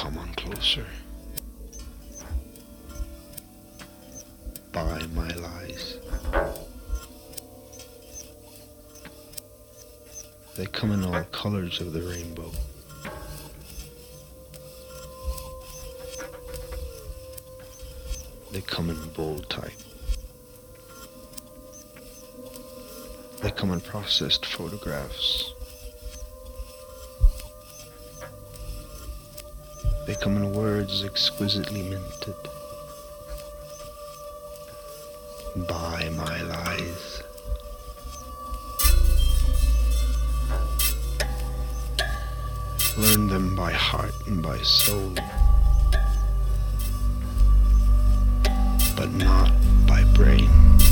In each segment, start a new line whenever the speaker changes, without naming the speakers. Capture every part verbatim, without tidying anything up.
Come on closer. Buy my lies. They come in all colors of the rainbow. They come in bold type. They come in processed photographs. They come in words exquisitely minted. Buy my lies. Learn them by heart and by soul, but not by brain.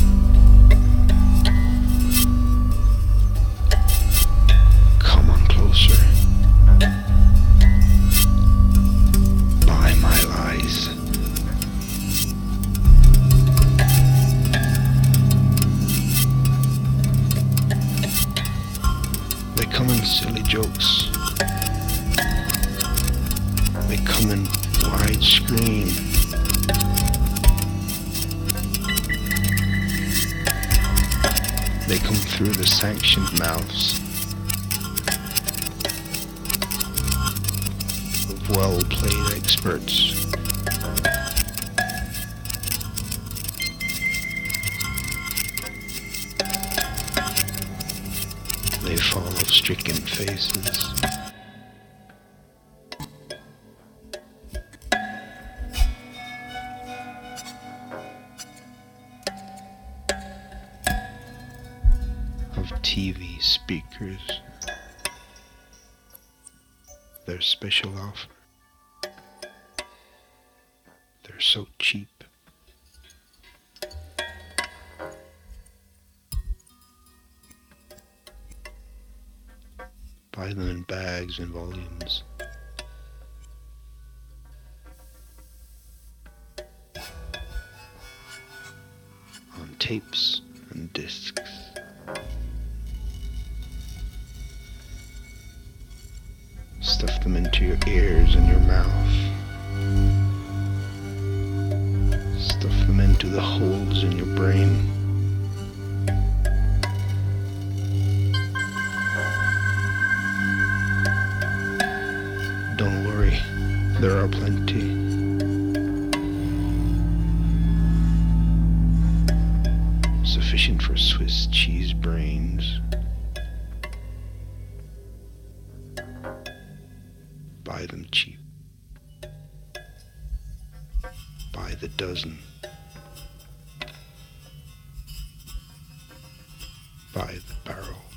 Come on closer. Buy my lies. They come in silly jokes. They come in widescreen. They come through the sanctioned mouths of well-played experts. They fall of stricken faces. Of T V speakers, their special offer. They're so cheap. Buy them in bags and volumes. On tapes and discs. Stuff them into your ears and your mouth. Stuff them into the holes in your brain. Don't worry, there are plenty. Sufficient for Swiss cheese brains. Buy them cheap. Buy the dozen. Buy the barrel.